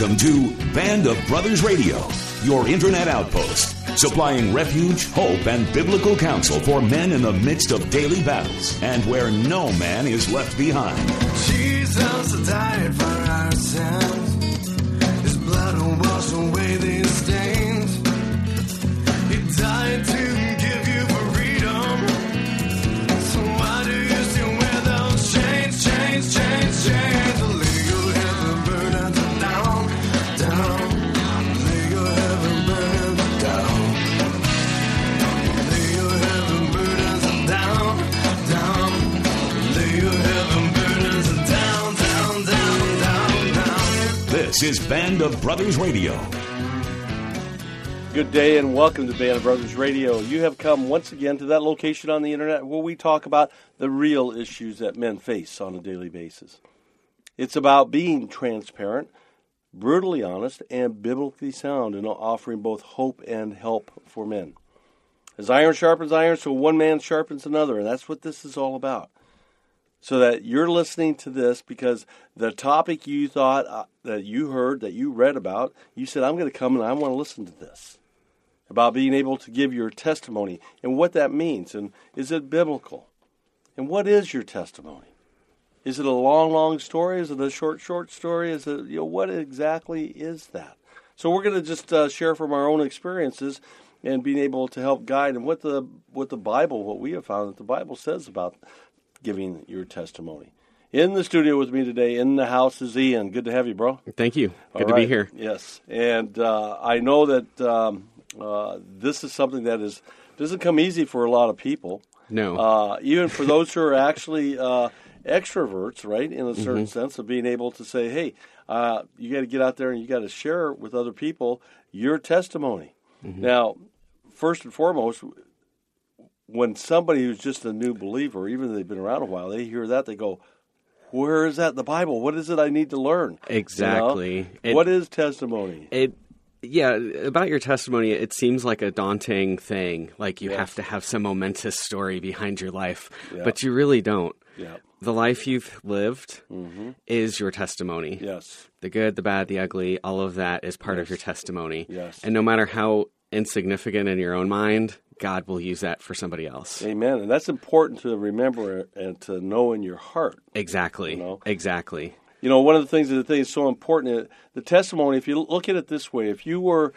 Welcome to Band of Brothers Radio, your internet outpost, supplying refuge, hope, and biblical counsel for men in the midst of daily battles and where no man is left behind. Jesus died for our sins. His blood will wash away these stains. He died to give you freedom. So why do you still wear those chains, chains, chains, chains? Lay your heavy burdens down, down. Lay your heavy burdens down. Lay your heavy burdens down, down. Lay your heavy burdens down, down, down, down, down. This is Band of Brothers Radio. Good day and welcome to Band of Brothers Radio. You have come once again to that location on the internet where we talk about the real issues that men face on a daily basis. It's about being transparent, brutally honest, and biblically sound in offering both hope and help for men. As iron sharpens iron, so one man sharpens another, and that's what this is all about. So that you're listening to this because the topic you thought that you heard, that you read about, you said, I'm going to come and I want to listen to this. About being able to give your testimony and what that means. And is it biblical? And what is your testimony? Is it a long, long story? Is it a short, short story? Is it, what exactly is that? So we're going to just share from our own experiences and being able to help guide and what the Bible, what we have found that the Bible says about giving your testimony. In the studio with me today, in the house, is Ian. Good to have you, bro. Thank you. Good to be here. Yes. And I know that this is something that doesn't come easy for a lot of people. No. Even for those who are actually extroverts, right, in a certain sense of being able to say, hey, you got to get out there and you got to share with other people your testimony. Now, first and foremost, when somebody who's just a new believer, even if they've been around a while, they hear that, they go, where is that in the Bible? What is it I need to learn? Exactly. What is testimony? Yeah, about your testimony, it seems like a daunting thing. Like you have to have some momentous story behind your life, but you really don't. Yeah. The life you've lived is your testimony. Yes. The good, the bad, the ugly, all of that is part of your testimony. Yes. And no matter how insignificant in your own mind, God will use that for somebody else. Amen. And that's important to remember and to know in your heart. Exactly. Exactly. One of the things that is so important, the testimony, if you look at it this way, if you were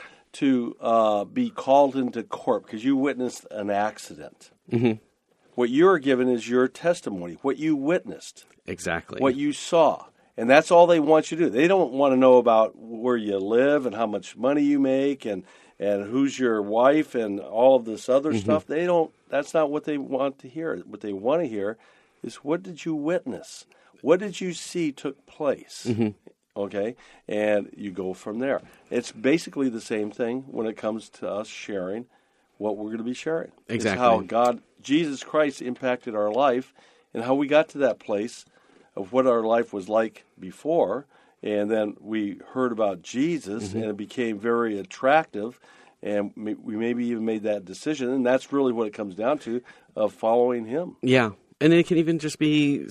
to be called into court because you witnessed an accident, what you are given is your testimony, what you witnessed. Exactly. What you saw. And that's all they want you to do. They don't want to know about where you live and how much money you make and who's your wife and all of this other stuff. That's not what they want to hear. What they want to hear is, what did you witness? What did you see took place? Okay? And you go from there. It's basically the same thing when it comes to us sharing what we're going to be sharing. Exactly. It's how Jesus Christ impacted our life and how we got to that place of what our life was like before. And then we heard about Jesus and it became very attractive. And we maybe even made that decision. And that's really what it comes down to, of following him. Yeah. And it can even just be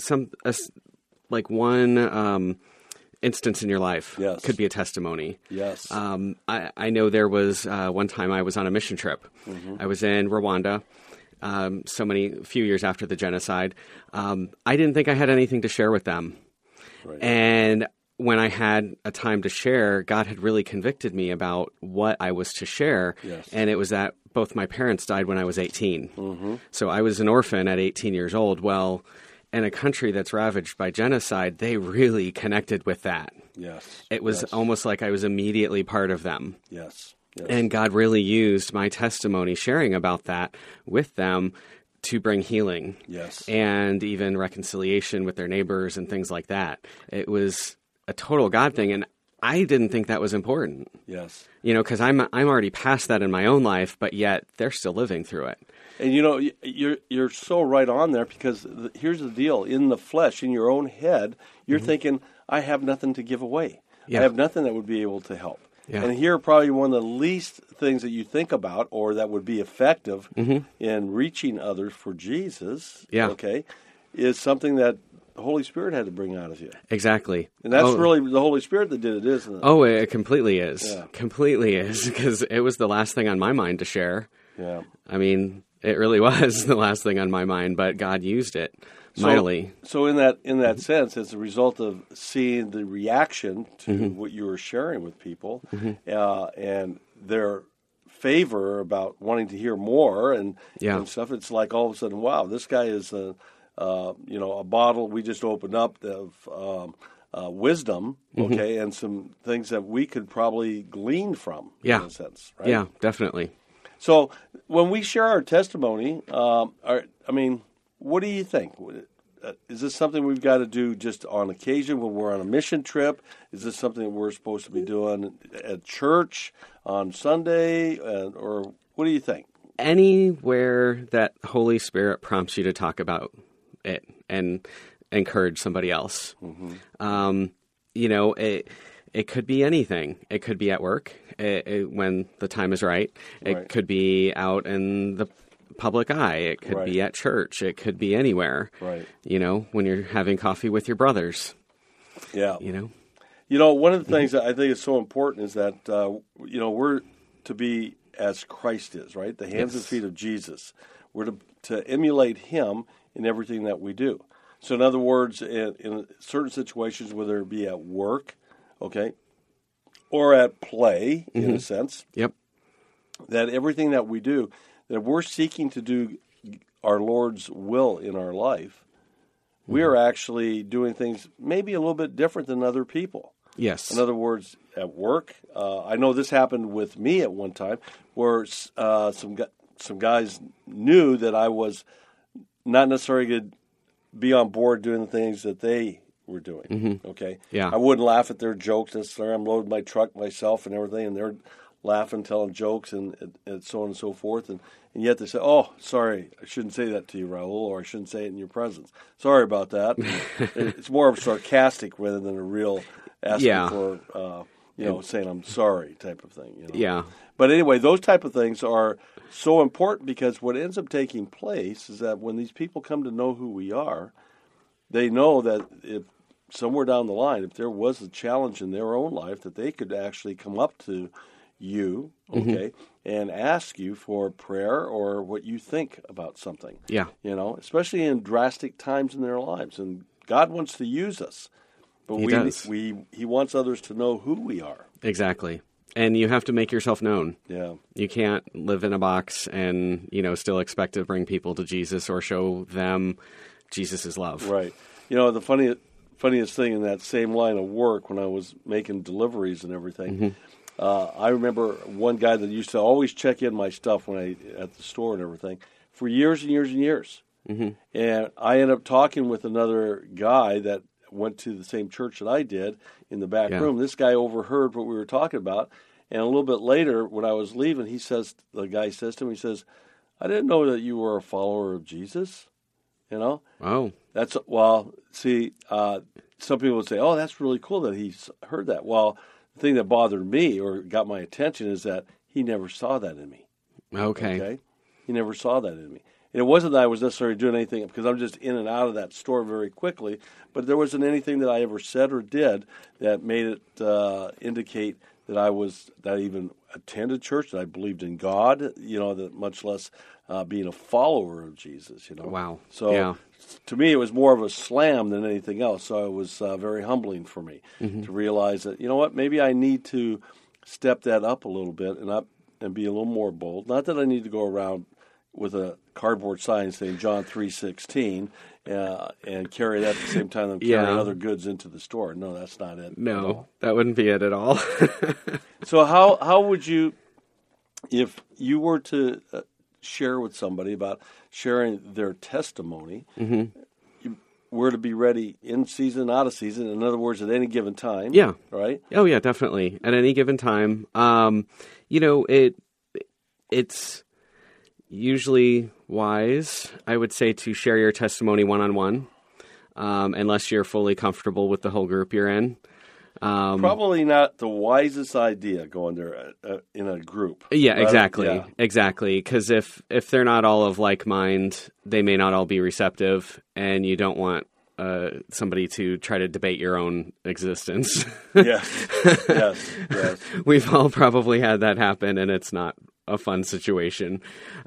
one instance in your life. Yes. Could be a testimony. Yes. I know there was one time I was on a mission trip. I was in Rwanda, few years after the genocide. I didn't think I had anything to share with them. Right. And when I had a time to share, God had really convicted me about what I was to share. Yes. And it was that both my parents died when I was 18. So I was an orphan at 18 years old. Well, in a country that's ravaged by genocide, they really connected with that. Yes. It was almost like I was immediately part of them. Yes. Yes. And God really used my testimony, sharing about that with them, to bring healing. Yes. And even reconciliation with their neighbors and things like that. It was a total God thing, and I didn't think that was important. Yes. Because I'm already past that in my own life, but yet they're still living through it. And you're so right on there, because here's the deal: in the flesh, in your own head, you're thinking, I have nothing to give away. Yeah. I have nothing that would be able to help. Yeah. And here, probably one of the least things that you think about, or that would be effective in reaching others for Jesus, Yeah. okay, is something that the Holy Spirit had to bring out of you. Exactly. And that's really the Holy Spirit that did it, isn't it? Oh, it completely is. Yeah. Completely is, because it was the last thing on my mind to share. Yeah. I mean, it really was the last thing on my mind, but God used it mightily. So in that sense, as a result of seeing the reaction to what you were sharing with people, and their favor about wanting to hear more and stuff, it's like all of a sudden, wow, this guy is a bottle we just opened up of wisdom, okay, and some things that we could probably glean from, in a sense, right? Yeah, definitely. So when we share our testimony, what do you think? Is this something we've got to do just on occasion when we're on a mission trip? Is this something that we're supposed to be doing at church on Sunday? Or what do you think? Anywhere that Holy Spirit prompts you to talk about it and encourage somebody else. It could be anything. It could be at work when the time is right. It could be out in the public eye. It could be at church. It could be anywhere. Right. When you're having coffee with your brothers. Yeah. One of the things that I think is so important is that, we're to be as Christ is, right? The hands and feet of Jesus. We're to emulate him in everything that we do. So in other words, in certain situations, whether it be at work, okay, or at play, in a sense, that everything that we do, that we're seeking to do our Lord's will in our life, we are actually doing things maybe a little bit different than other people. Yes. In other words, at work, I know this happened with me at one time, where some guys knew that I was not necessarily going to be on board doing the things that they were doing. Okay. Yeah. I wouldn't laugh at their jokes necessarily. I'm loading my truck myself and everything, and they're laughing, telling jokes, and so on and so forth. And yet they say, "Oh, sorry, I shouldn't say that to you, Raul, or I shouldn't say it in your presence. Sorry about that." It's more of sarcastic rather than a real asking for, saying I'm sorry type of thing. Yeah. But anyway, those type of things are so important, because what ends up taking place is that when these people come to know who we are, they know that if somewhere down the line, if there was a challenge in their own life, that they could actually come up to you, okay, and ask you for prayer or what you think about something. Yeah. Especially in drastic times in their lives. And God wants to use us, but He wants others to know who we are. Exactly. And you have to make yourself known. Yeah. You can't live in a box and, still expect to bring people to Jesus or show them Jesus' love. Right. The funniest thing in that same line of work, when I was making deliveries and everything, I remember one guy that used to always check in my stuff at the store and everything for years and years and years. And I ended up talking with another guy that went to the same church that I did in the back room. This guy overheard what we were talking about, and a little bit later, when I was leaving, the guy says to me, he says, "I didn't know that you were a follower of Jesus." Oh. Some people would say, "Oh, that's really cool that he's heard that." Well, the thing that bothered me or got my attention is that he never saw that in me. Okay? He never saw that in me. And it wasn't that I was necessarily doing anything, because I'm just in and out of that store very quickly, but there wasn't anything that I ever said or did that made it indicate that I even attended church, that I believed in God, that much less being a follower of Jesus, Wow. So to me, it was more of a slam than anything else. So it was very humbling for me to realize that, maybe I need to step that up a little bit and be a little more bold. Not that I need to go around with a cardboard sign saying John 3:16 and carry that at the same time I'm carrying other goods into the store. No, that's not it. No, that wouldn't be it at all. So how would you, if you were to share with somebody about sharing their testimony, you were to be ready in season, out of season, in other words, at any given time? Yeah. Right? Oh, yeah, definitely. At any given time. It's usually wise, I would say, to share your testimony one-on-one, unless you're fully comfortable with the whole group you're in. Probably not the wisest idea going there in a group. Yeah, right? exactly. Exactly. Because if they're not all of like mind, they may not all be receptive, and you don't want somebody to try to debate your own existence. Yes. We've all probably had that happen, and it's not a fun situation.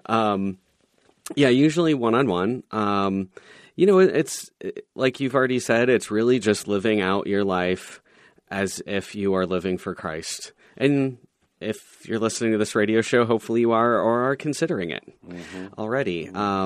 Usually one-on-one. It's like you've already said, it's really just living out your life as if you are living for Christ. And if you're listening to this radio show, hopefully you are or are considering it already.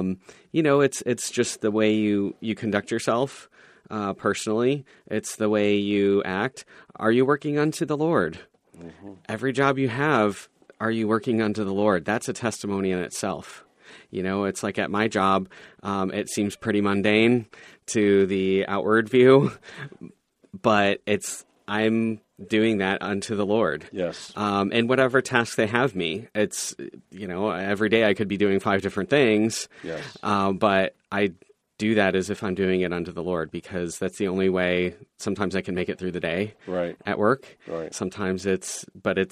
It's just the way you conduct yourself personally. It's the way you act. Are you working unto the Lord? Every job you have, are you working unto the Lord? That's a testimony in itself. It's like at my job, it seems pretty mundane to the outward view, but I'm doing that unto the Lord. Yes. And whatever task they have me, it's, every day I could be doing 5 different things. Yes. But I do that as if I'm doing it unto the Lord, because that's the only way sometimes I can make it through the day at work. Right. Sometimes it's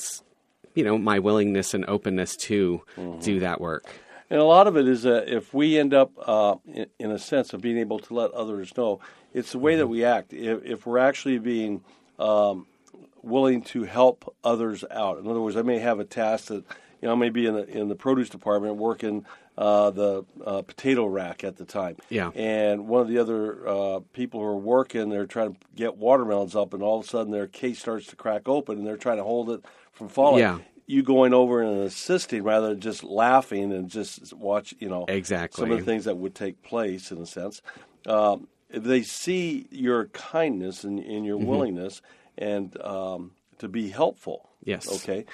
my willingness and openness to do that work. And a lot of it is that if we end up in a sense of being able to let others know, it's the way that we act. If we're actually being willing to help others out. In other words, I may have a task that, I may be in the produce department working the potato rack at the time. Yeah. And one of the other people who are working, they're trying to get watermelons up, and all of a sudden their case starts to crack open, and they're trying to hold it from falling. Yeah. You going over and assisting rather than just laughing and just watch, exactly some of the things that would take place in a sense. If they see your kindness and your willingness and to be helpful. Yes. Okay.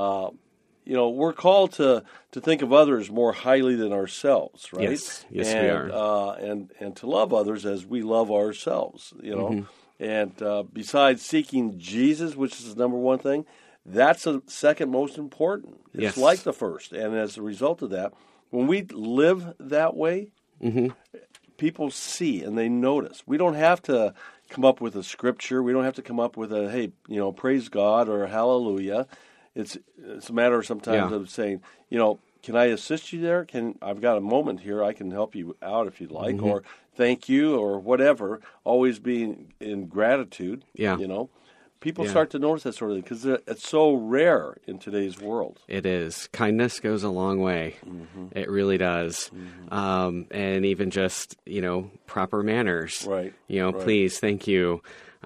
We're called to think of others more highly than ourselves, right? Yes, we are. And to love others as we love ourselves, And besides seeking Jesus, which is the number one thing, that's the second most important. It's like the first. And as a result of that, when we live that way, people see and they notice. We don't have to come up with a scripture. We don't have to come up with a, hey, praise God or hallelujah. It's a matter sometimes of saying, can I assist you there? I've got a moment here. I can help you out if you'd like, or thank you or whatever. Always being in gratitude, People start to notice that sort of thing because it's so rare in today's world. It is. Kindness goes a long way. It really does. And even just, proper manners. Right. Please, thank you.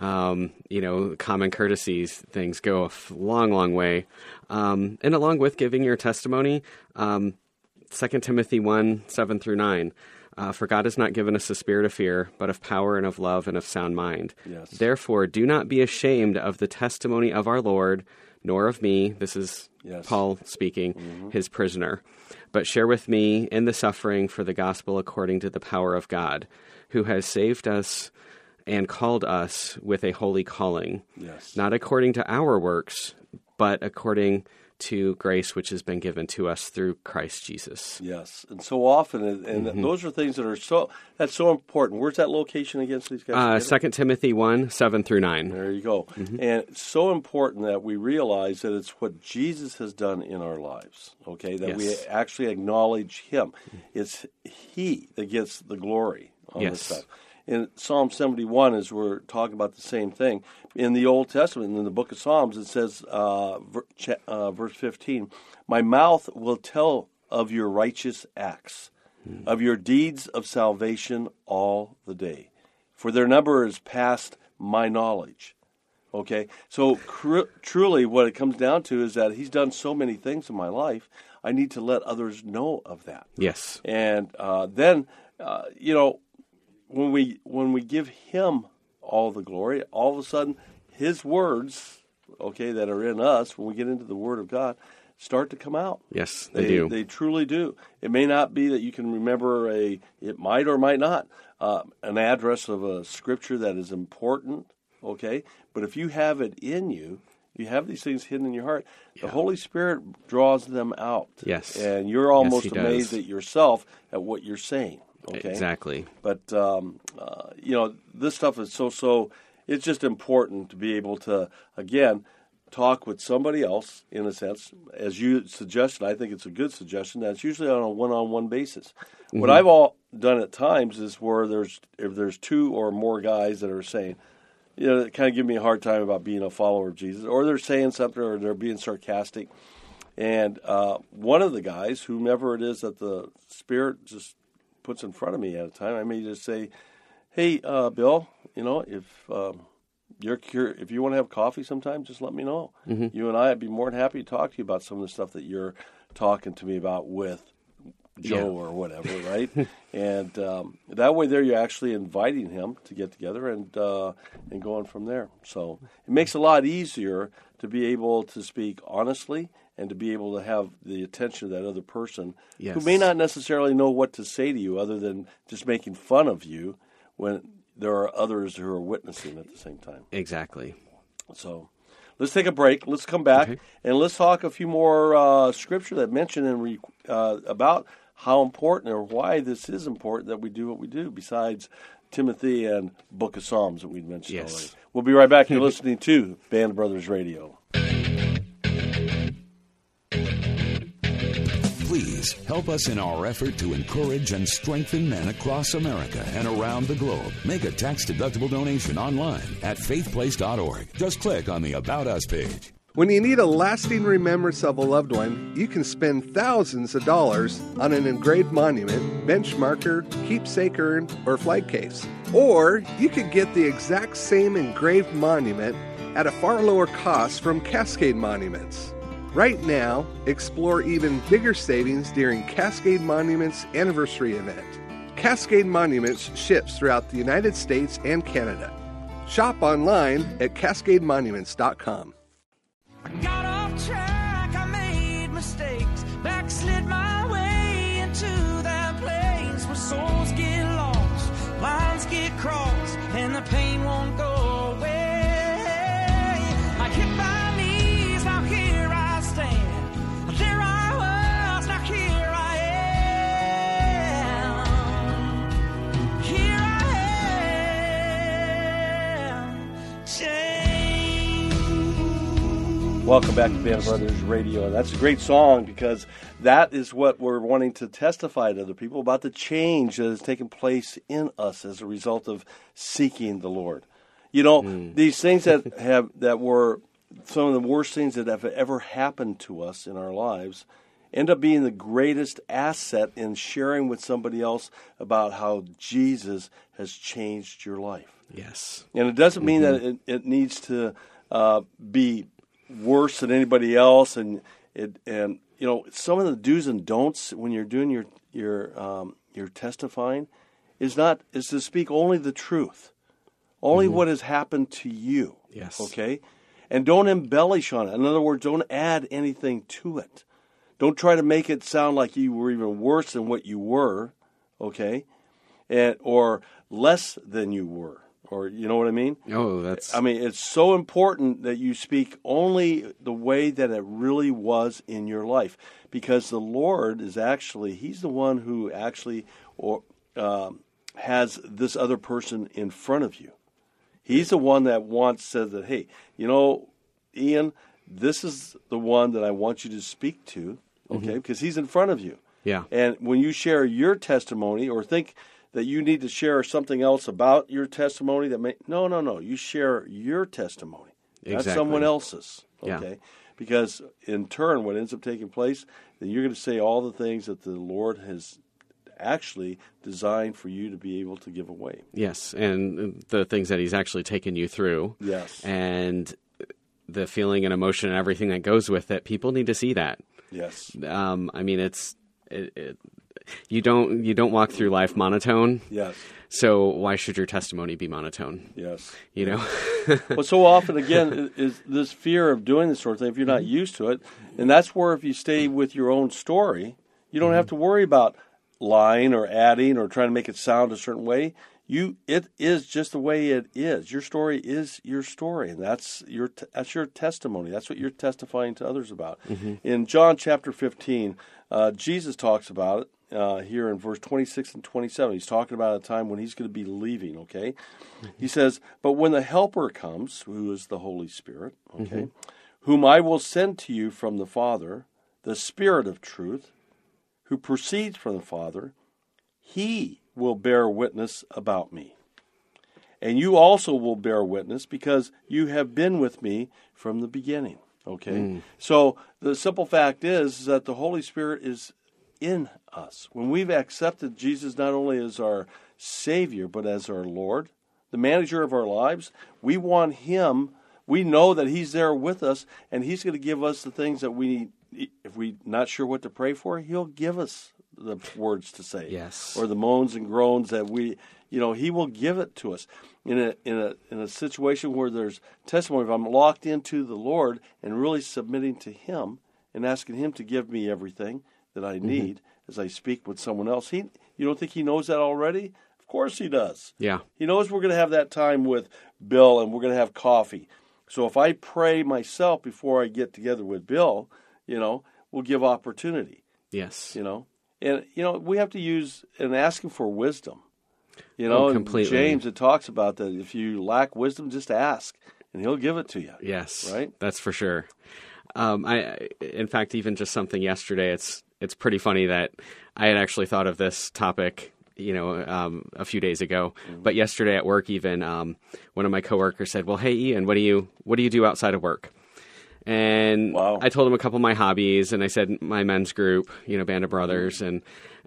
Common courtesies, things go a long, long way. And along with giving your testimony, 2 Timothy 1, 7-9. For God has not given us a spirit of fear, but of power and of love and of sound mind. Yes. Therefore, do not be ashamed of the testimony of our Lord, nor of me, this is Paul speaking, his prisoner, but share with me in the suffering for the gospel according to the power of God, who has saved us and called us with a holy calling, not according to our works, but according to grace which has been given to us through Christ Jesus. Yes, and so often, and those are things that's so important. Where's that location again? These guys 2 Timothy 1, 7-9. There you go. And it's so important that we realize that it's what Jesus has done in our lives, okay, that we actually acknowledge Him. It's He that gets the glory on this stuff. In Psalm 71, as we're talking about the same thing, in the Old Testament, in the book of Psalms, it says, verse 15, my mouth will tell of your righteous acts, of your deeds of salvation all the day, for their number is past my knowledge. Okay? So truly what it comes down to is that He's done so many things in my life, I need to let others know of that. Yes. And then, when we give Him all the glory, all of a sudden His words, that are in us, when we get into the Word of God, start to come out. Yes, they do. They truly do. It may not be that you can remember it might or might not, an address of a scripture that is important, but if you have it in you, you have these things hidden in your heart, the Holy Spirit draws them out. Yes. And you're almost amazed at yourself at what you're saying. Okay? Exactly. But, this stuff is so, it's just important to be able to, again, talk with somebody else, in a sense, as you suggested, I think it's a good suggestion, that's usually on a one-on-one basis. Mm-hmm. What I've done at times is where if there's two or more guys that are saying, kind of give me a hard time about being a follower of Jesus, or they're saying something, or they're being sarcastic. And one of the guys, whomever it is that the Spirit just puts in front of me at a time, I may just say, hey, Bill, if you want to have coffee sometime, just let me know. Mm-hmm. You and I'd be more than happy to talk to you about some of the stuff that you're talking to me about with Joe or whatever, right? And that way there you're actually inviting him to get together and going from there. So it makes it a lot easier to be able to speak honestly and to be able to have the attention of that other person who may not necessarily know what to say to you other than just making fun of you when there are others who are witnessing at the same time. Exactly. So let's take a break. Let's come back and let's talk a few more scripture that mention about how important or why this is important that we do what we do, besides Timothy and Book of Psalms that we mentioned already. We'll be right back. You're listening to Band Brothers Radio. Please help us in our effort to encourage and strengthen men across America and around the globe. Make a tax-deductible donation online at faithplace.org. Just click on the About Us page. When you need a lasting remembrance of a loved one, you can spend thousands of dollars on an engraved monument, bench marker, keepsake urn, or flag case. Or you could get the exact same engraved monument at a far lower cost from Cascade Monuments. Right now, explore even bigger savings during Cascade Monuments Anniversary event. Cascade Monuments ships throughout the United States and Canada. Shop online at CascadeMonuments.com. I got off track, I made mistakes, backslid my way into that place where souls get lost, lines get crossed, and the pain won't go away. I hit my knees, now here I stand. There I was, now here I am. Here I am. Welcome back to Band Brothers Radio. And that's a great song because that is what we're wanting to testify to other people about, the change that has taken place in us as a result of seeking the Lord. These things that were some of the worst things that have ever happened to us in our lives end up being the greatest asset in sharing with somebody else about how Jesus has changed your life. Yes. And it doesn't mean that it needs to be worse than anybody else, and some of the do's and don'ts when you're doing your testifying is to speak only the truth, only what has happened to you. Yes. Okay, and don't embellish on it. In other words, don't add anything to it. Don't try to make it sound like you were even worse than what you were. Okay, or less than you were. Or you know what I mean? It's so important that you speak only the way that it really was in your life, because the Lord is He's the one who actually has this other person in front of you. He's the one that says that, hey, Ian, this is the one that I want you to speak to, okay? Because he's in front of you. Yeah. And when you share your testimony or think that you need to share something else about your testimony no, you share your testimony, not someone else's, okay? Yeah. Because in turn, what ends up taking place, then you're going to say all the things that the Lord has actually designed for you to be able to give away. Yes, and the things that He's actually taken you through. Yes. And the feeling and emotion and everything that goes with it, people need to see that. Yes. You don't walk through life monotone. Yes. So why should your testimony be monotone? Yes. Well, so often, again, is this fear of doing this sort of thing, if you're not used to it. And that's where if you stay with your own story, you don't have to worry about lying or adding or trying to make it sound a certain way. It is just the way it is. Your story is your story, and that's your testimony. That's what you're testifying to others about. In John chapter 15, Jesus talks about it here in verse 26 and 27. He's talking about a time when he's going to be leaving, okay? He says, but when the Helper comes, who is the Holy Spirit, okay, whom I will send to you from the Father, the Spirit of truth, who proceeds from the Father, he will bear witness about me. And you also will bear witness because you have been with me from the beginning. Okay? So the simple fact is that the Holy Spirit is in us. When we've accepted Jesus not only as our Savior, but as our Lord, the manager of our lives, we want him. We know that he's there with us, and he's going to give us the things that we need. If we're not sure what to pray for, he'll give us the words to say. Yes. Or the moans and groans that he will give it to us. In a situation where there's testimony, if I'm locked into the Lord and really submitting to him and asking him to give me everything that I need as I speak with someone else, you don't think he knows that already? Of course he does. Yeah. He knows we're going to have that time with Bill and we're going to have coffee. So if I pray myself before I get together with Bill, we'll give opportunity. Yes. And we have to use and ask him for wisdom. Completely. James, it talks about that if you lack wisdom, just ask, and he'll give it to you. Yes. Right? That's for sure. In fact, even just something yesterday, it's pretty funny that I had actually thought of this topic a few days ago. But yesterday at work, even one of my coworkers said, "Well, hey, Ian, what do you do outside of work?" And wow. I told him a couple of my hobbies, and I said my men's group, Band of Brothers, and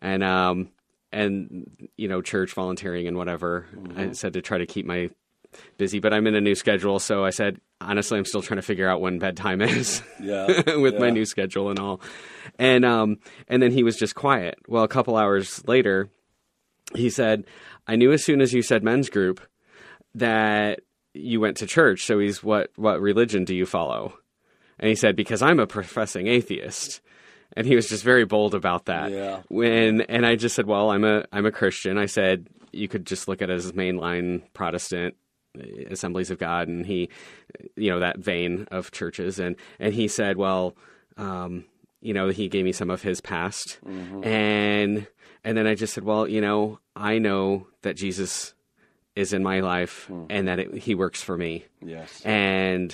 church volunteering and whatever. I said to try to keep my busy, but I'm in a new schedule, so I said honestly, I'm still trying to figure out when bedtime is. With my new schedule and all. And then he was just quiet. Well, a couple hours later, he said, I knew as soon as you said men's group that you went to church. So he's, what religion do you follow? And he said, because I'm a professing atheist. And he was just very bold about that. Yeah. And I just said, well, I'm a Christian. I said, you could just look at it as mainline Protestant Assemblies of God, and he, that vein of churches. And he said, well, he gave me some of his past. And then I just said, well, I know that Jesus is in my life and that he works for me. Yes. And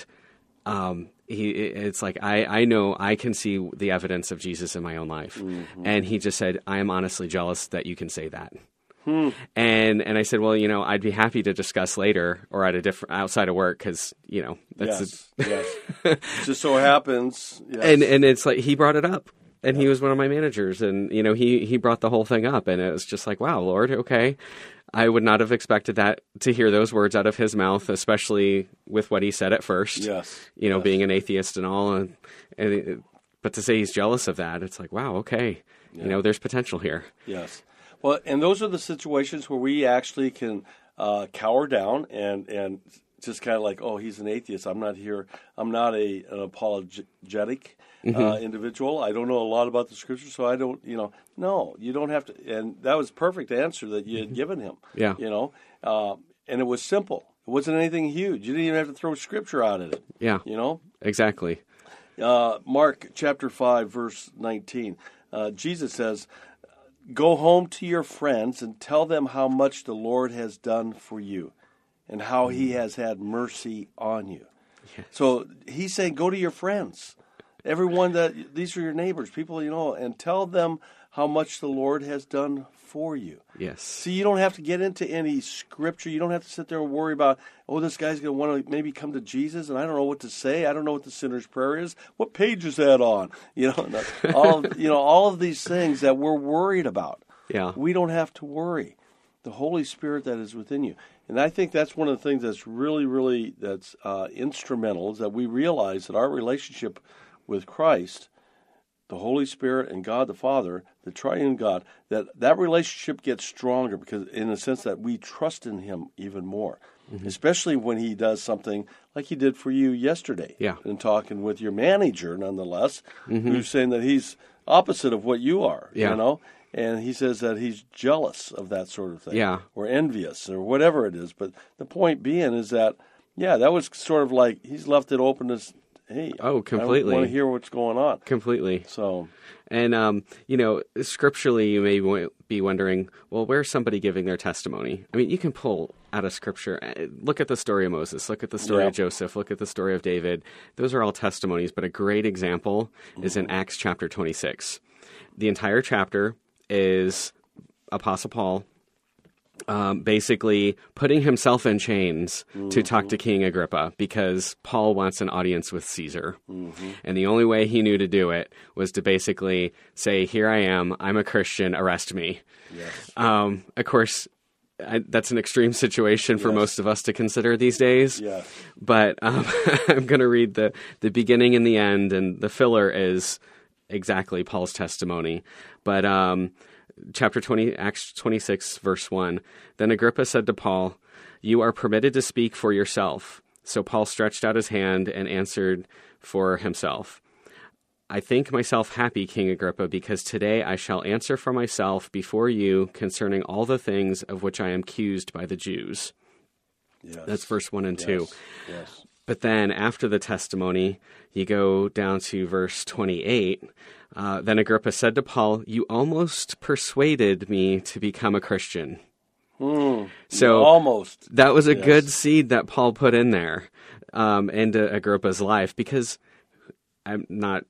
it's like, I know I can see the evidence of Jesus in my own life. And he just said, I am honestly jealous that you can say that. And I said, well, I'd be happy to discuss later or at a different outside of work because that's yes. It just so happens. Yes. And it's like he brought it up, and he was one of my managers, and he brought the whole thing up, and it was just like, wow, Lord, okay. I would not have expected that to hear those words out of his mouth, especially with what he said at first. Yes. Being an atheist and all, but to say he's jealous of that, it's like, wow, okay, there's potential here. Yes. Well, and those are the situations where we actually can cower down and just kind of like, oh, he's an atheist. I'm not here. I'm not an apologetic individual. I don't know a lot about the Scripture, so I don't, no, you don't have to. And that was a perfect answer that you had given him. Yeah. And it was simple. It wasn't anything huge. You didn't even have to throw Scripture out at it. Yeah. Exactly. Mark chapter 5, verse 19. Jesus says, go home to your friends and tell them how much the Lord has done for you and how he has had mercy on you. Yes. So he's saying, go to your friends, everyone these are your neighbors, people and tell them how much the Lord has done for you. Yes. See, you don't have to get into any Scripture. You don't have to sit there and worry about, this guy's going to want to maybe come to Jesus, and I don't know what to say. I don't know what the sinner's prayer is. What page is that on? All of these things that we're worried about. Yeah. We don't have to worry. The Holy Spirit that is within you. And I think that's one of the things that's really, really instrumental is that we realize that our relationship with Christ, the Holy Spirit and God the Father, the triune God, that relationship gets stronger because in the sense that we trust in him even more, especially when he does something like he did for you yesterday. Yeah. And talking with your manager, nonetheless, who's saying that he's opposite of what you are, And he says that he's jealous of that sort of thing, or envious, or whatever it is. But the point being is that, that was sort of like he's left it open hey, completely. I want to hear what's going on. Completely. So, and scripturally, you may be wondering, well, where's somebody giving their testimony? I mean, you can pull out of Scripture. Look at the story of Moses. Look at the story of Joseph. Look at the story of David. Those are all testimonies, but a great example is in Acts chapter 26. The entire chapter is Apostle Paul basically putting himself in chains to talk to King Agrippa because Paul wants an audience with Caesar. And the only way he knew to do it was to basically say, here I am, I'm a Christian, arrest me. Yes. Of course, that's an extreme situation for most of us to consider these days. Yeah. But I'm going to read the beginning and the end, and the filler is exactly Paul's testimony. But chapter 20, Acts 26, verse 1. Then Agrippa said to Paul, "You are permitted to speak for yourself." So Paul stretched out his hand and answered for himself. "I think myself happy, King Agrippa, because today I shall answer for myself before you concerning all the things of which I am accused by the Jews." Yes. That's verse 1 and 2. Yes. But then after the testimony, you go down to verse 28. Then Agrippa said to Paul, "You almost persuaded me to become a Christian." So almost. That was a good seed that Paul put in there into Agrippa's life, because I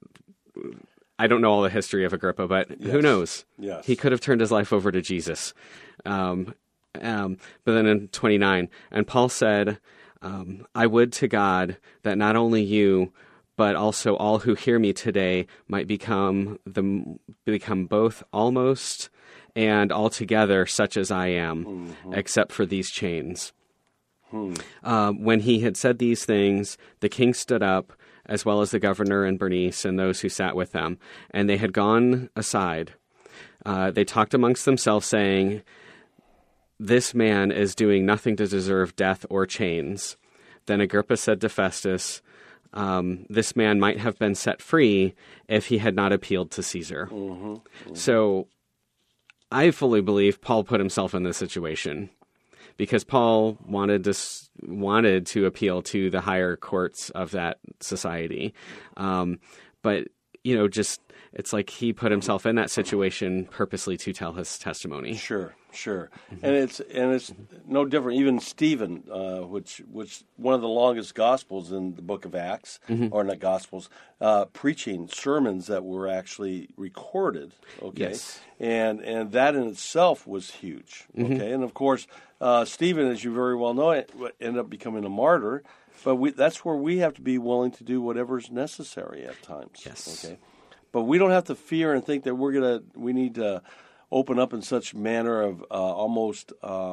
don't know all the history of Agrippa, but who knows? Yes. He could have turned his life over to Jesus. But then in 29, and Paul said, "I would to God that not only you, but also all who hear me today might become both almost and altogether such as I am, except for these chains." When he had said these things, the king stood up, as well as the governor and Bernice and those who sat with them, and they had gone aside. They talked amongst themselves, saying, "This man is doing nothing to deserve death or chains." Then Agrippa said to Festus, "This man might have been set free if he had not appealed to Caesar." So I fully believe Paul put himself in this situation because Paul wanted to appeal to the higher courts of that society. But, it's like he put himself in that situation purposely to tell his testimony. Sure. And it's no different. Even Stephen, which one of the longest gospels in the book of Acts, or not gospels, preaching sermons that were actually recorded. Okay, yes. and that in itself was huge. Okay, and of course, Stephen, as you very well know, ended up becoming a martyr. But that's where we have to be willing to do whatever's necessary at times. Yes. Okay, but we don't have to fear and think that we need to open up in such manner of almost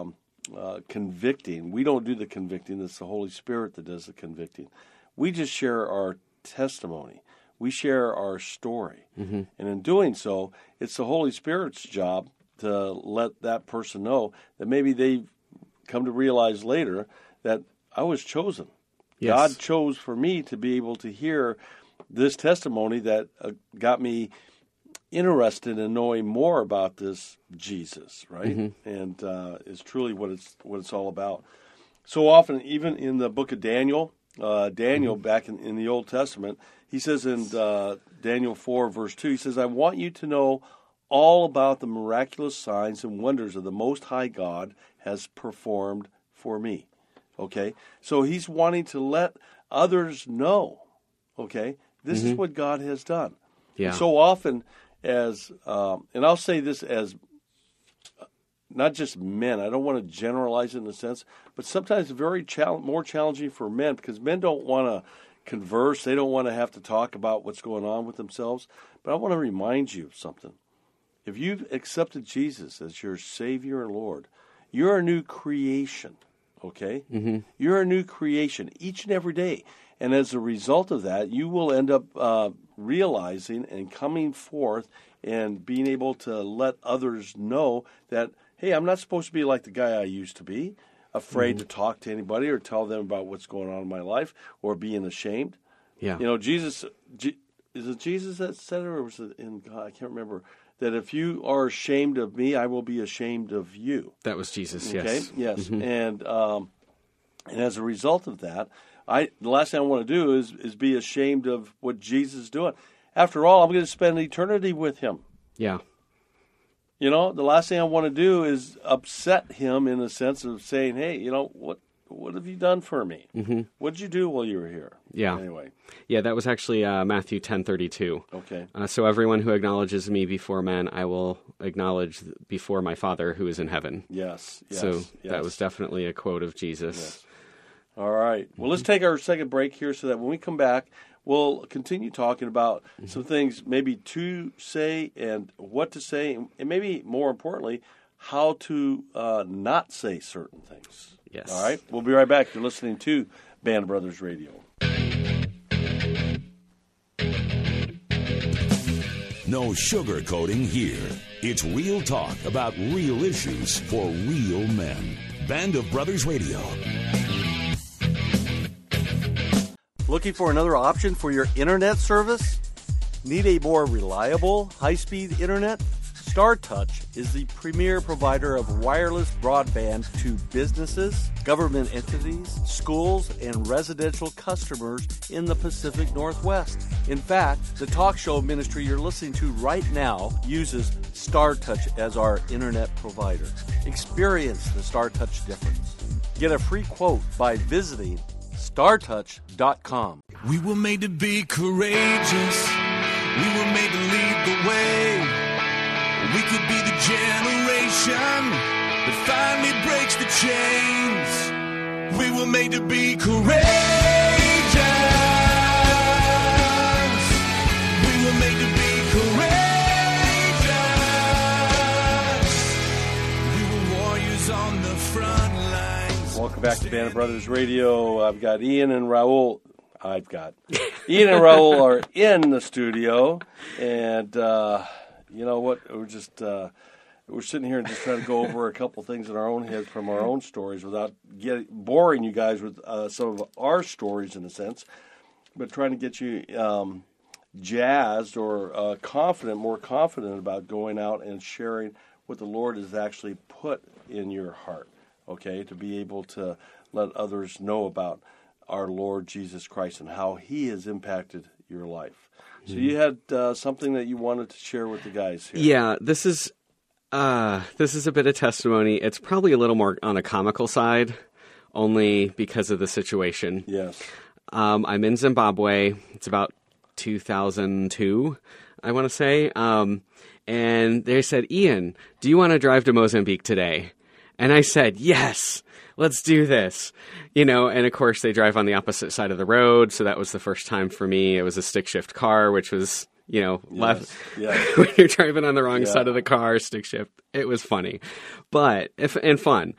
convicting. We don't do the convicting. It's the Holy Spirit that does the convicting. We just share our testimony. We share our story. And in doing so, it's the Holy Spirit's job to let that person know that maybe they've come to realize later that I was chosen. Yes. God chose for me to be able to hear this testimony that got me interested in knowing more about this Jesus, right? And is truly what it's all about. So often, even in the book of Daniel, back in the Old Testament, he says in Daniel 4, verse 2, he says, "I want you to know all about the miraculous signs and wonders that the Most High God has performed for me." Okay? So he's wanting to let others know, okay, this is what God has done. Yeah. And so often, and I'll say this as not just men, I don't want to generalize it in a sense, but sometimes very more challenging for men because men don't want to converse. They don't want to have to talk about what's going on with themselves. But I want to remind you of something. If you've accepted Jesus as your Savior and Lord, you're a new creation, okay? You're a new creation each and every day. And as a result of that, you will end up realizing and coming forth and being able to let others know that, hey, I'm not supposed to be like the guy I used to be, afraid to talk to anybody or tell them about what's going on in my life or being ashamed. Yeah. Jesus, is it Jesus that said it, or was it in God? I can't remember. That if you are ashamed of me, I will be ashamed of you. That was Jesus, okay? Yes. And as a result of that, The last thing I want to do is be ashamed of what Jesus is doing. After all, I'm going to spend eternity with him. Yeah. The last thing I want to do is upset him in the sense of saying, hey, what have you done for me? Mm-hmm. What did you do while you were here? Yeah. Anyway. Yeah, that was actually Matthew 10:32. Okay. So everyone who acknowledges me before men, I will acknowledge before my Father who is in heaven. Yes. So that was definitely a quote of Jesus. Yes. All right. Well, let's take our second break here so that when we come back, we'll continue talking about some things maybe to say and what to say, and maybe more importantly, how to not say certain things. Yes. All right. We'll be right back. You're listening to Band of Brothers Radio. No sugarcoating here. It's real talk about real issues for real men. Band of Brothers Radio. Looking for another option for your internet service? Need a more reliable, high-speed internet? StarTouch is the premier provider of wireless broadband to businesses, government entities, schools, and residential customers in the Pacific Northwest. In fact, the talk show ministry you're listening to right now uses StarTouch as our internet provider. Experience the StarTouch difference. Get a free quote by visiting StarTouch.com. We were made to be courageous. We were made to lead the way. We could be the generation that finally breaks the chains. We were made to be courageous. We were made to be courageous. We were warriors on the front lines. Welcome back to Band of Brothers Radio. I've got Ian and Raul. Ian and Raul are in the studio, and you know what? We're sitting here and just trying to go over a couple things in our own heads from our own stories without boring you guys with some of our stories in a sense, but trying to get you jazzed or more confident about going out and sharing what the Lord has actually put in your heart, okay, to be able to let others know about our Lord Jesus Christ and how He has impacted your life. So you had something that you wanted to share with the guys here. Yeah, this is a bit of testimony. It's probably a little more on a comical side, only because of the situation. Yes. I'm in Zimbabwe. It's about 2002, I want to say. And they said, Ian, do you want to drive to Mozambique today? And I said, yes, let's do this. And of course they drive on the opposite side of the road. So that was the first time for me. It was a stick shift car, which was, left. Yes. When you're driving on the wrong side of the car, stick shift. It was funny, and fun.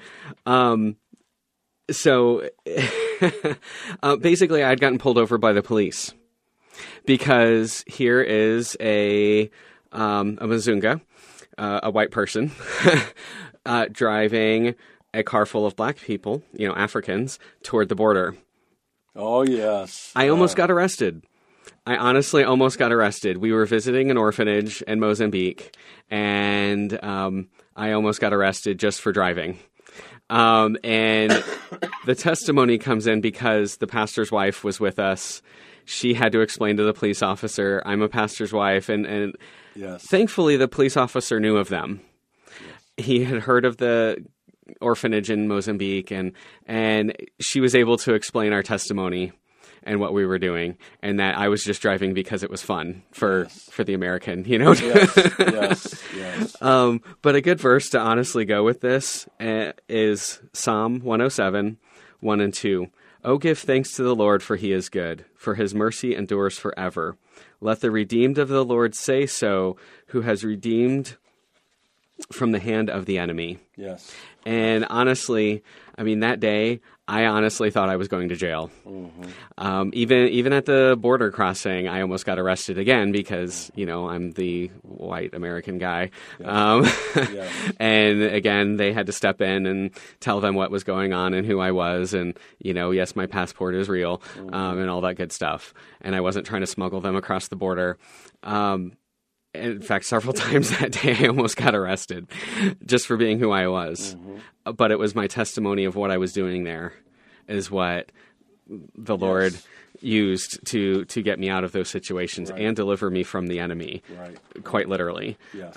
So basically I'd gotten pulled over by the police because here is a Mzunga, a white person, driving a car full of black people, Africans, toward the border. Oh, yes. I almost got arrested. I honestly almost got arrested. We were visiting an orphanage in Mozambique, and I almost got arrested just for driving. And the testimony comes in because the pastor's wife was with us. She had to explain to the police officer, I'm a pastor's wife, and yes. Thankfully the police officer knew of them. Yes. He had heard of the orphanage in Mozambique, and she was able to explain our testimony and what we were doing, and that I was just driving because it was fun for the American, Yes. But a good verse to honestly go with this is Psalm 107, 1 and 2. Oh, give thanks to the Lord, for He is good, for His mercy endures forever. Let the redeemed of the Lord say so, who has redeemed from the hand of the enemy. Yes. And honestly, that day, I honestly thought I was going to jail. Mm-hmm. Even at the border crossing, I almost got arrested again because, I'm the white American guy. Yes. And again, they had to step in and tell them what was going on and who I was. And, yes, my passport is real, and all that good stuff. And I wasn't trying to smuggle them across the border. In fact, several times that day, I almost got arrested just for being who I was. Mm-hmm. But it was my testimony of what I was doing there is what the Lord used to get me out of those situations and deliver me from the enemy, quite literally. Yes.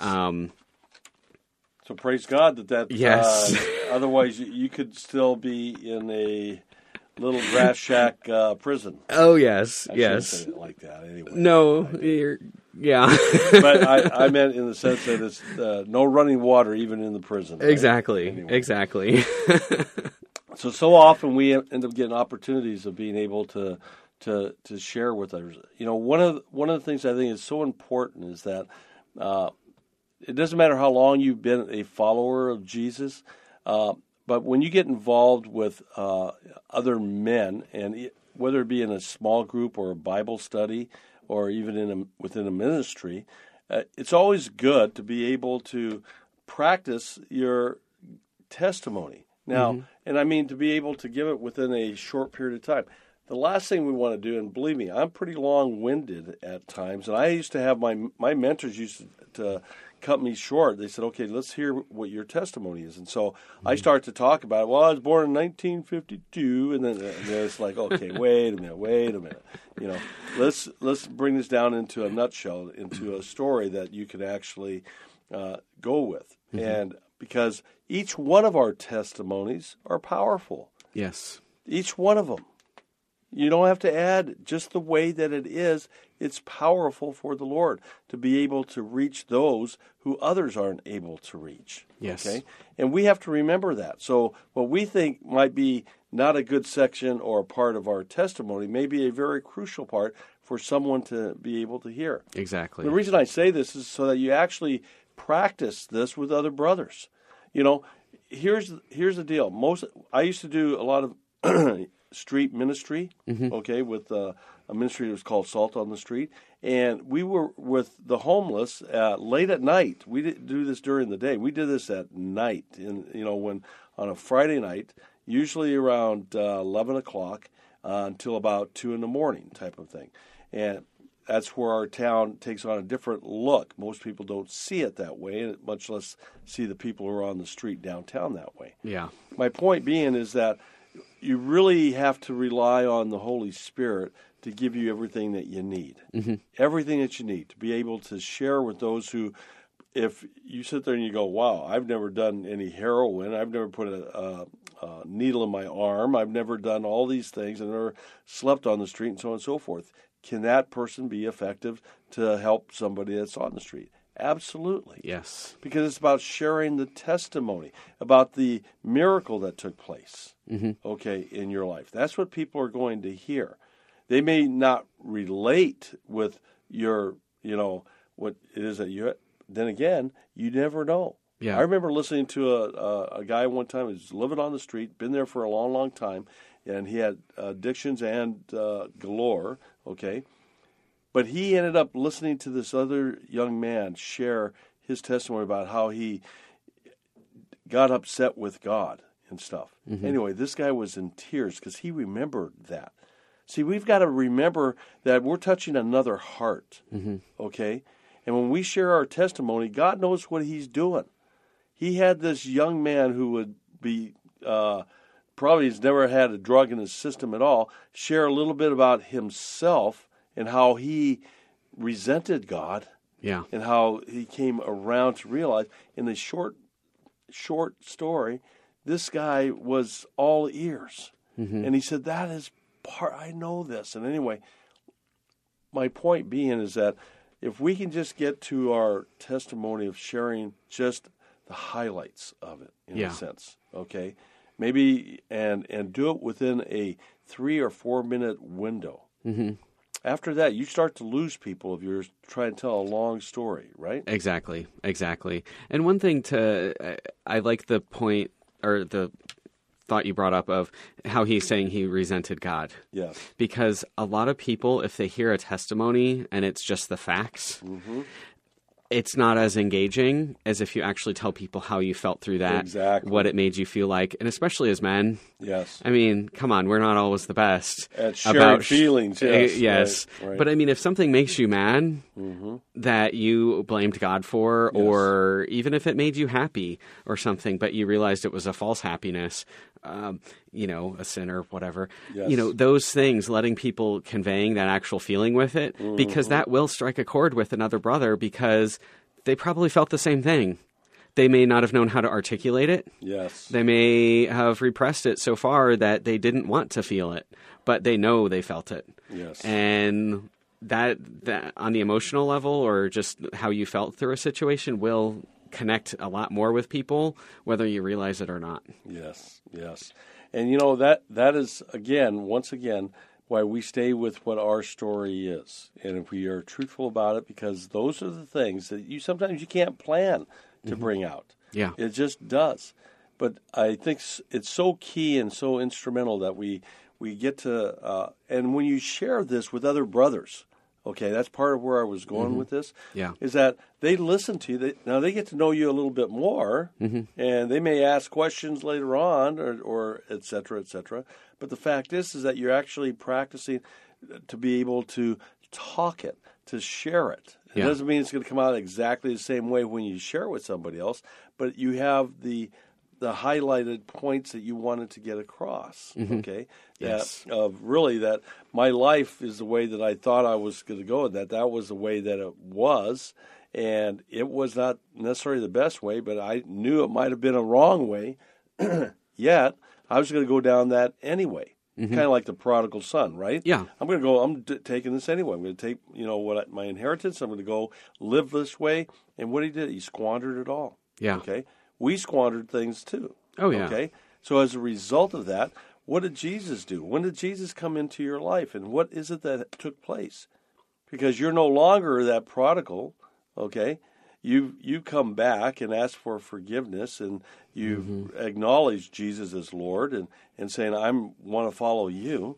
So praise God that yes. Otherwise, you could still be in a little grass shack prison. Oh yes, I yes. shouldn't say it like that anyway. No, yeah. But I meant in the sense that it's no running water even in the prison. Right? Exactly. Anyway. Exactly. So often we end up getting opportunities of being able to share with others. You know, one of the things I think is so important is that it doesn't matter how long you've been a follower of Jesus, but when you get involved with other men, and whether it be in a small group or a Bible study or even within a ministry, it's always good to be able to practice your testimony. Now, and I mean to be able to give it within a short period of time. The last thing we want to do, and believe me, I'm pretty long-winded at times, and I used to have my mentors used to cut me short. They said, okay, let's hear what your testimony is. And so I start to talk about it. Well, I was born in 1952, and then it's like, okay, wait a minute. You know, let's bring this down into a nutshell, into a story that you can actually go with. And because each one of our testimonies are powerful. Yes. Each one of them. You don't have to add just the way that it is. It's powerful for the Lord to be able to reach those who others aren't able to reach. Yes. Okay? And we have to remember that. So what we think might be not a good section or a part of our testimony may be a very crucial part for someone to be able to hear. Exactly. The reason I say this is so that you actually practice this with other brothers. You know, here's the deal. I used to do a lot of street ministry, okay, with a ministry that was called Salt on the Street, and we were with the homeless late at night. We didn't do this during the day. We did this at night, when on a Friday night, usually around 11 o'clock until about 2 in the morning type of thing. And that's where our town takes on a different look. Most people don't see it that way, much less see the people who are on the street downtown that way. Yeah. My point being is that you really have to rely on the Holy Spirit to give you everything that you need. Everything that you need to be able to share with those who, if you sit there and you go, wow, I've never done any heroin, I've never put a needle in my arm, I've never done all these things, I've never slept on the street and so on and so forth. Can that person be effective to help somebody that's on the street? Absolutely. Yes. Because it's about sharing the testimony, about the miracle that took place, okay, in your life. That's what people are going to hear. They may not relate with your, what it is that you, then again, you never know. Yeah. I remember listening to a guy one time who was living on the street, been there for a long, long time, and he had addictions and galore, okay? But he ended up listening to this other young man share his testimony about how he got upset with God and stuff. Anyway, this guy was in tears because he remembered that. See, we've got to remember that we're touching another heart, okay? And when we share our testimony, God knows what he's doing. He had this young man who would be probably has never had a drug in his system at all, share a little bit about himself and how he resented God, and how he came around to realize. In the short story, this guy was all ears, and he said, "That is part. I know this." And anyway, my point being is that if we can just get to our testimony of sharing just the highlights of it, in a sense, okay, maybe and do it within a 3 or 4 minute window. After that, you start to lose people if you're trying to tell a long story, right? Exactly. And one thing I like the point or the thought you brought up of how he's saying he resented God. Yes. Because a lot of people, if they hear a testimony and it's just the facts, it's not as engaging as if you actually tell people how you felt through that, what it made you feel like, and especially as men. Yes. I mean, come on, we're not always the best at sharing feelings. Yes. Right. But I mean, if something makes you mad that you blamed God for, or even if it made you happy or something, but you realized it was a false happiness, a sin or whatever. Yes. Those things, letting people conveying that actual feeling with it, because that will strike a chord with another brother because they probably felt the same thing. They may not have known how to articulate it. Yes. They may have repressed it so far that they didn't want to feel it, but they know they felt it. Yes. And that on the emotional level or just how you felt through a situation will connect a lot more with people, whether you realize it or not. Yes, yes. And that is, once again, why we stay with what our story is. And if we are truthful about it, because those are the things that sometimes you can't plan to bring out. Yeah. It just does. But I think it's so key and so instrumental that we get to, and when you share this with other brothers, okay, that's part of where I was going with this. Yeah. Is that they listen to you. Now they get to know you a little bit more, and they may ask questions later on, or et cetera, et cetera. But the fact is that you're actually practicing to be able to talk it, to share it. It doesn't mean it's going to come out exactly the same way when you share it with somebody else, but you have the highlighted points that you wanted to get across, okay? Yes. That my life is the way that I thought I was going to go, and that was the way that it was, and it was not necessarily the best way, but I knew it might have been a wrong way, yet I was going to go down that anyway. Kind of like the prodigal son, right? Yeah. I'm taking this anyway. I'm going to take, my inheritance. I'm going to go live this way. And what he did, he squandered it all. Yeah. Okay. We squandered things too. Oh, yeah. Okay. So as a result of that, what did Jesus do? When did Jesus come into your life? And what is it that took place? Because you're no longer that prodigal, okay? You come back and ask for forgiveness, and you acknowledge Jesus as Lord and saying, I want to follow you.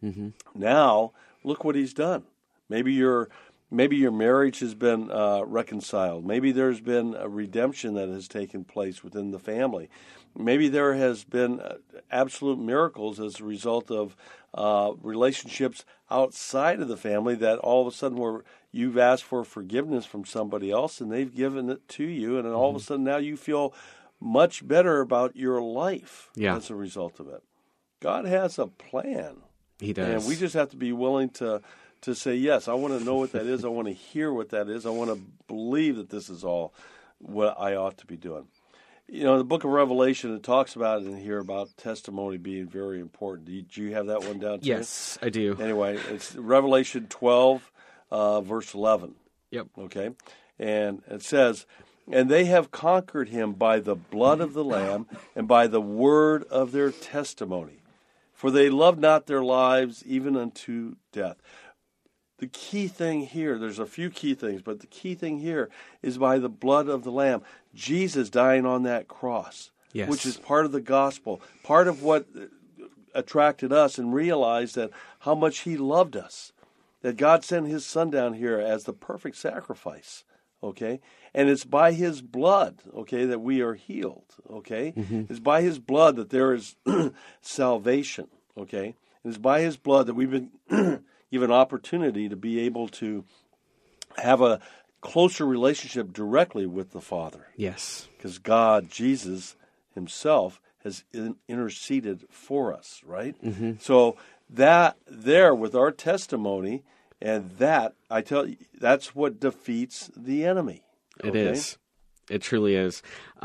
Now, look what he's done. Maybe your marriage has been reconciled. Maybe there's been a redemption that has taken place within the family. Maybe there has been absolute miracles as a result of relationships outside of the family that all of a sudden you've asked for forgiveness from somebody else and they've given it to you, and then all of a sudden now you feel much better about your life as a result of it. God has a plan. He does. And we just have to be willing to say, yes, I want to know what that is. I want to hear what that is. I want to believe that this is all what I ought to be doing. The book of Revelation, it talks about it in here about testimony being very important. Do you have that one down too? Yes, I do. Anyway, it's Revelation 12, verse 11. Yep. Okay. And it says, and they have conquered him by the blood of the Lamb and by the word of their testimony. For they loved not their lives even unto death. The key thing here, there's a few key things, but the key thing here is by the blood of the Lamb. Jesus dying on that cross, which is part of the gospel, part of what attracted us and realized that how much he loved us, that God sent his son down here as the perfect sacrifice, okay? And it's by his blood, okay, that we are healed, okay? It's by his blood that there is salvation, okay? And it's by his blood that we've been given opportunity to be able to have a closer relationship directly with the Father. Yes. Because God, Jesus himself, has interceded for us, right? So that there with our testimony, and that, I tell you, that's what defeats the enemy. It is. It truly is.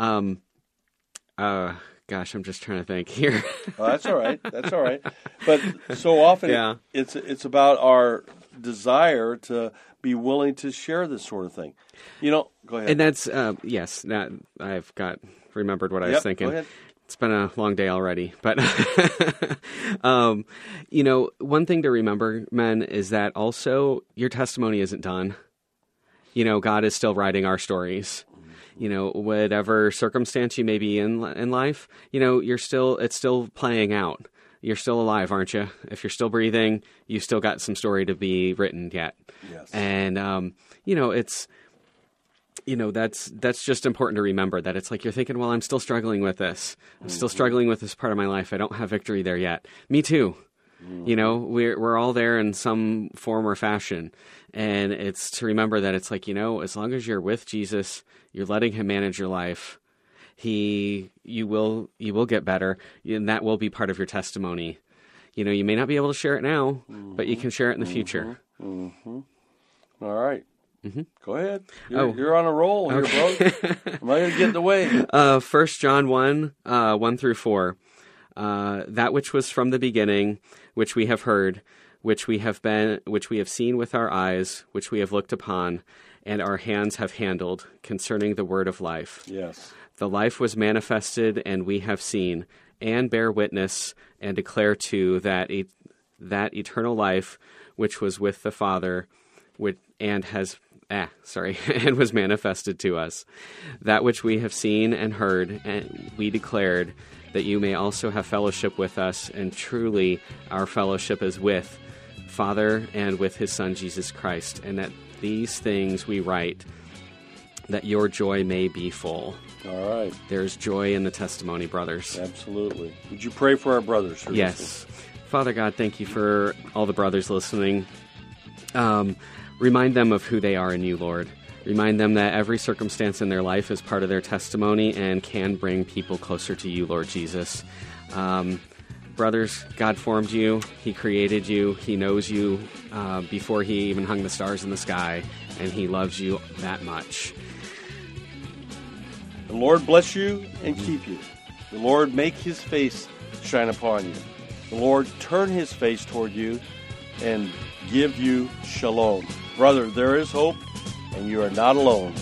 Gosh, I'm just trying to think here. Oh, that's all right. That's all right. But so often it's about our desire to be willing to share this sort of thing. Go ahead. And that's, yes, I've remembered what I was thinking. Go ahead. It's been a long day already. But, one thing to remember, men, is that also your testimony isn't done. God is still writing our stories. Whatever circumstance you may be in life, it's still playing out. You're still alive, aren't you? If you're still breathing, you still got some story to be written yet. Yes. And, that's just important to remember, that it's like you're thinking, well, I'm still struggling with this. I'm still struggling with this part of my life. I don't have victory there yet. Me too. We're all there in some form or fashion. And it's to remember that it's like, as long as you're with Jesus, you're letting him manage your life, you will get better, and that will be part of your testimony. You know, you may not be able to share it now, but you can share it in the future. Mm-hmm. All right. Mm-hmm. Go ahead. You're on a roll here, bro. Am I going to get in the way? 1 John 1, 1 through 4. That which was from the beginning, which we have heard, which we have seen with our eyes, which we have looked upon, and our hands have handled, concerning the word of life. Yes. The life was manifested, and we have seen, and bear witness, and declare too that eternal life which was with the Father, and was manifested to us. That which we have seen and heard, and we declared, that you may also have fellowship with us, and truly our fellowship is with Father and with his Son Jesus Christ, and that these things we write, that your joy may be full. All right. There's joy in the testimony, brothers. Absolutely. Would you pray for our brothers? Yes. Father God, thank you for all the brothers listening. Remind them of who they are in you, Lord. Remind them that every circumstance in their life is part of their testimony and can bring people closer to you, Lord Jesus. Brothers, God formed you. He created you. He knows you before he even hung the stars in the sky, and he loves you that much. The Lord bless you and keep you. The Lord make his face shine upon you. The Lord turn his face toward you and give you shalom. Brother, there is hope, and you are not alone.